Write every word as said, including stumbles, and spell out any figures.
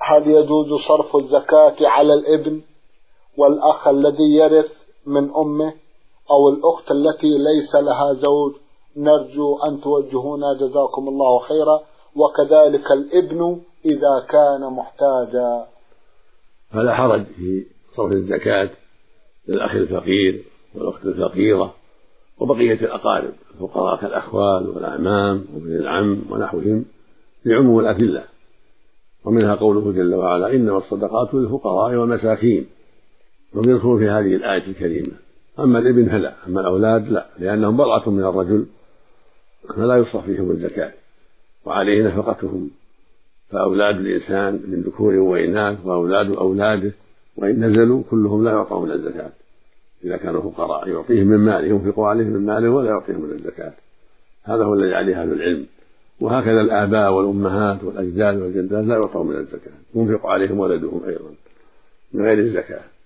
هل يجوز صرف الزكاة على الابن والأخ الذي يرث من أمه أو الأخت التي ليس لها زوج؟ نرجو أن توجهونا جزاكم الله خيرا. وكذلك الابن إذا كان محتاجا. فلا حرج في صرف الزكاة للأخ الفقير والأخت الفقيرة وبقية الأقارب الفقراء كالأخوال والأعمام وابن العم ونحوهم لعموم الأدلة. ومنها قوله جل وعلا: إنما الصدقات للفقراء والمساكين، ويذكر في هذه الآية الكريمة. أما الابن فلا، أما الأولاد لا، لأنهم بضعة من الرجل فلا يصرف فيهم الزكاة وعليه نفقتهم. فأولاد الإنسان من ذكور وإناث وأولاد أولاده وإن نزلوا كلهم لا يعطون الزكاة إذا كانوا فقراء، يعطيهم من ماله، ينفق عليهم من ماله ولا يعطيهم من الزكاة. هذا هو الذي عليه أهل العلم. وهكذا الآباء والأمهات والأجداد والجدات لا يعطون من الزكاة، ينفق عليهم ولدهم أيضا من غير الزكاة.